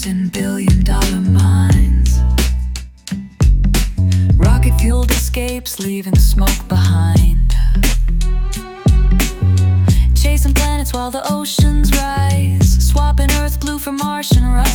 stars and billion-dollar mines. Rocket-fueled escapes leaving smoke behind. Chasing planets while the oceans rise, swapping Earth blue for Martian rise.